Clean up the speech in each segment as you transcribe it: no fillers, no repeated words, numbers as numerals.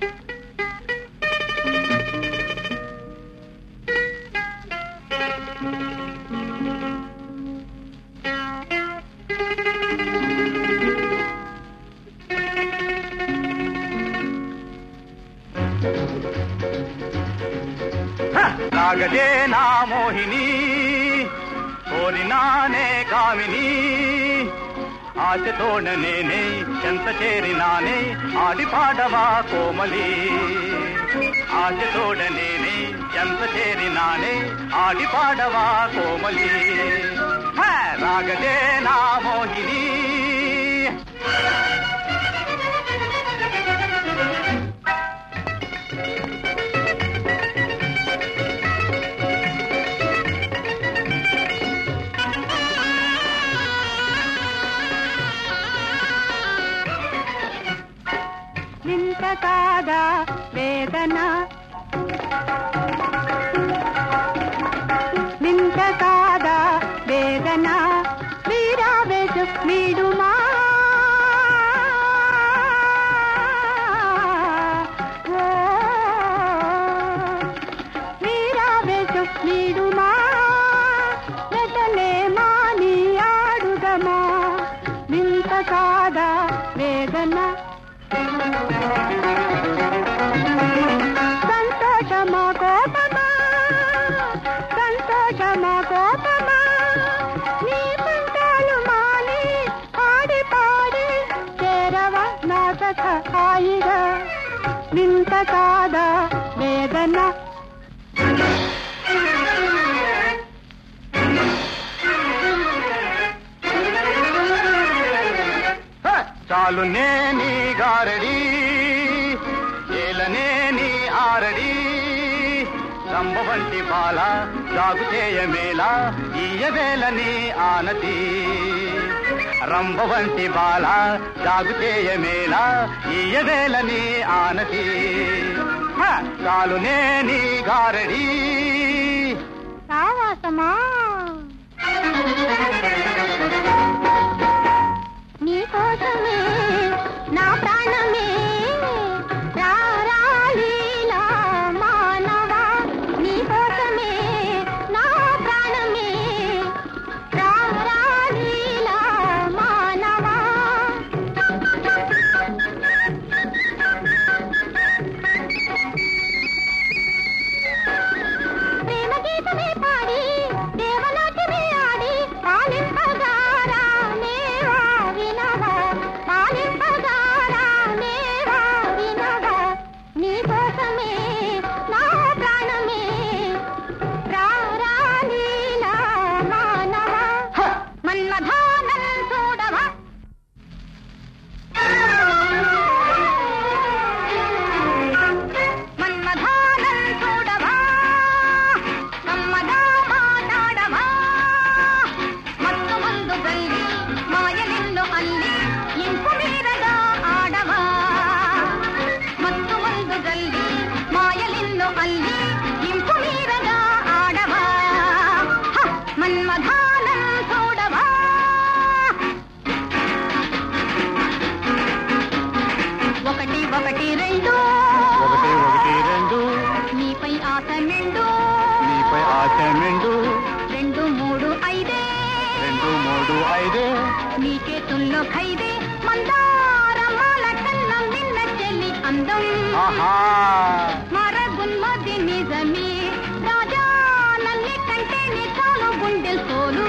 రాగదే నా మోహిని కోరినానే కామిని ఆశతోడ నేనే ఎంత చేరినానే ఆడి పాడవా కోమలి ఆశతోడ నేనే ఎంత చేరినానే ఆడి పాడవా కోమలి రాగదే నా మోహిని వింత కాదా వేదన వింత కాదా వేదన వీరావేశ వీడుమా వీరావేశ వీడుమా వెతలే మాని ఆడుదమా వింత కాదా వేదన సంతోషమా కోపమా సంతోషమా కోపమా నీ పంటాలు మాని పాడి పాడి చేరవా నా కథ హాయిగా వింత కాదా వేదన చాలు నేని గారడి ఏలనే నీ ఆరడి రంభ వంటి బాల జాగు చేయమేళ ఈయవేలని ఆనతి రంభ వంటి బాల జాగు చేయమేళ ఈయవేలని ఆనతి చాలు నేని గారడి సావాసమా నీ కోసమే నా ప్రాణమే రారాలీలా మానవా నీ కోసమే నా ప్రాణమే రారాలీలా మానవా ప్రేమ గీతమే పాడి దేవనాట్యమే ఆడి పాలింపగారా నేవా వినవా పాలింపగారా నేవా వినవా నీ కోసమే నా ప్రాణమే రారాలీలా మానవా మన్మథానం చూడవా మన్మథానం చూడవా కమ్మగా మాట్లాడవా మత్తు ముందు గల్లి మాయలిల్లు అల్లి ఇంపు మీరగా ఆడవా మత్తు ముందు గల్లి మాయలిల్లు అల్లి ఇంపు మీరగా ఆడవా మన్మథానం చూడవా ఒకటి ఒకటి రెండు ఒకటి ఒకటి రెండు నీపై ఆశ నిండు నీపై ఆశ మెండు 2 3 5 2 3 5 నీ చేతుల్లో ఖైదే మందారమాల కన్నా నిన్న చెల్లి అందం ఆహా మరగున్నది నిజమే రాజా నల్లి కంటే నీ చాలు గుండెల్ సోలు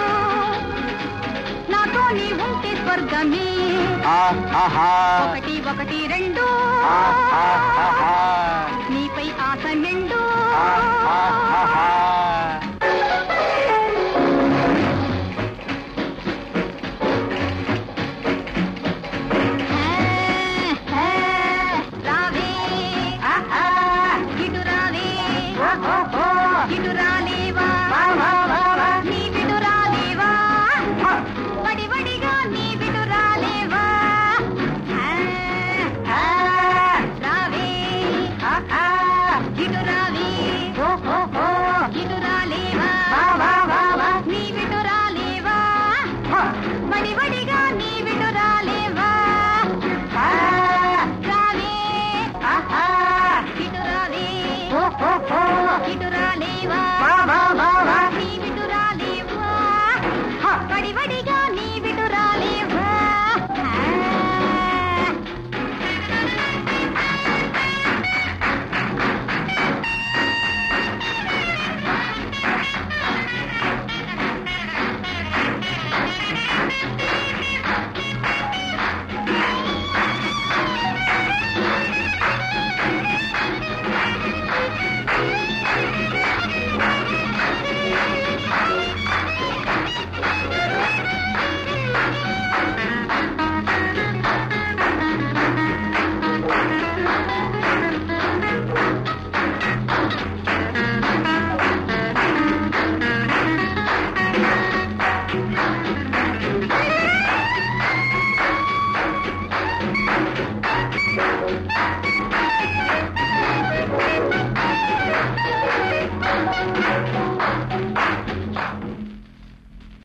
నాతో నీ ఉంటే స్వర్గమే ఆహా ఒకటి ఒకటి రెండు ఆహా నీపై ఆశ నిండు ఆహా